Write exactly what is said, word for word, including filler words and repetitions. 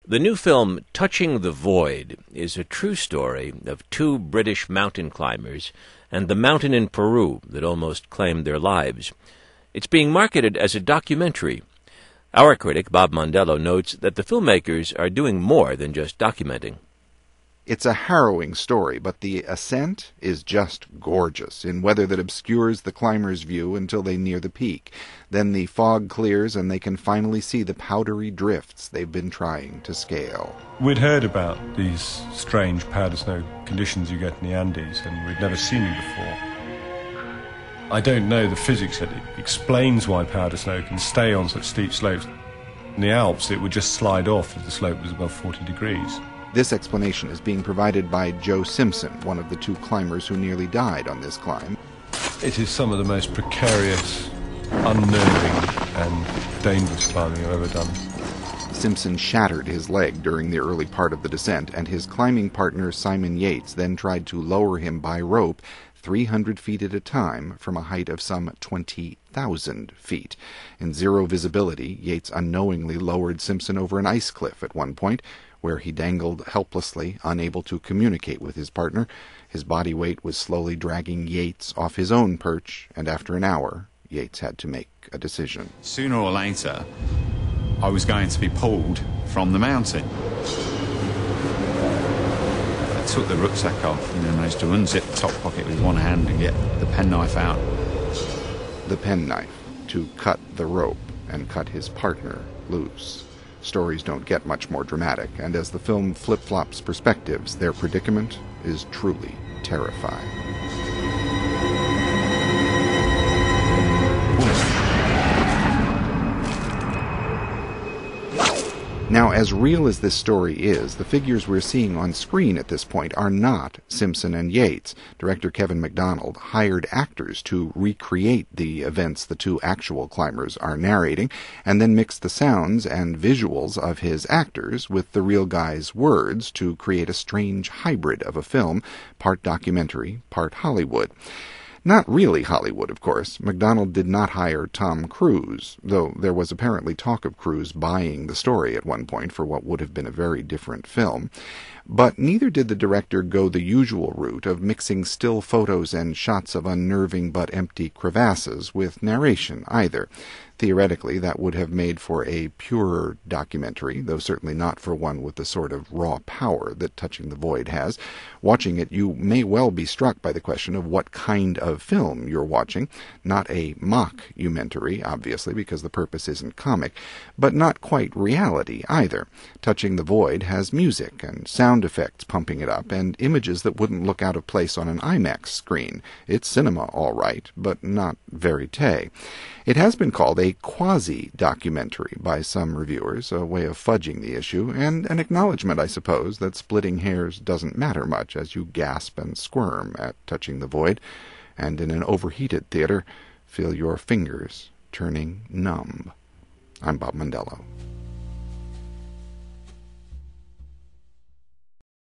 The new film Touching the Void is a true story of two British mountain climbers and the mountain in Peru that almost claimed their lives. It's being marketed as a documentary. Our critic, Bob Mondello, notes that the filmmakers are doing more than just documenting. It's a harrowing story, but the ascent is just gorgeous, in weather that obscures the climber's view until they near the peak. Then the fog clears and they can finally see the powdery drifts they've been trying to scale. We'd heard about these strange powder snow conditions you get in the Andes, and we'd never seen them before. I don't know the physics that explains why powder snow can stay on such steep slopes. In the Alps, it would just slide off if the slope was above forty degrees. This explanation is being provided by Joe Simpson, one of the two climbers who nearly died on this climb. It is some of the most precarious, unnerving and dangerous climbing I've ever done. Simpson shattered his leg during the early part of the descent, and his climbing partner Simon Yates then tried to lower him by rope three hundred feet at a time from a height of some twenty thousand feet. In zero visibility, Yates unknowingly lowered Simpson over an ice cliff at one point, where he dangled helplessly, unable to communicate with his partner. His body weight was slowly dragging Yates off his own perch, and after an hour, Yates had to make a decision. Sooner or later, I was going to be pulled from the mountain. I took the rucksack off and then managed to unzip the top pocket with one hand and get the penknife out. The penknife to cut the rope and cut his partner loose. Stories don't get much more dramatic, and as the film flip-flops perspectives, their predicament is truly terrifying. Now, as real as this story is, the figures we're seeing on screen at this point are not Simpson and Yates. Director Kevin MacDonald hired actors to recreate the events the two actual climbers are narrating, and then mixed the sounds and visuals of his actors with the real guy's words to create a strange hybrid of a film, part documentary, part Hollywood. Not really Hollywood, of course. MacDonald did not hire Tom Cruise, though there was apparently talk of Cruise buying the story at one point for what would have been a very different film. But neither did the director go the usual route of mixing still photos and shots of unnerving but empty crevasses with narration either. Theoretically, that would have made for a purer documentary, though certainly not for one with the sort of raw power that Touching the Void has. Watching it, you may well be struck by the question of what kind of film you're watching. Not a mock-umentary, obviously, because the purpose isn't comic, but not quite reality either. Touching the Void has music and sound effects pumping it up, and images that wouldn't look out of place on an IMAX screen. It's cinema, all right, but not verite. It has been called a quasi-documentary by some reviewers, a way of fudging the issue, and an acknowledgement, I suppose, that splitting hairs doesn't matter much as you gasp and squirm at Touching the Void, and in an overheated theater, feel your fingers turning numb. I'm Bob Mondello.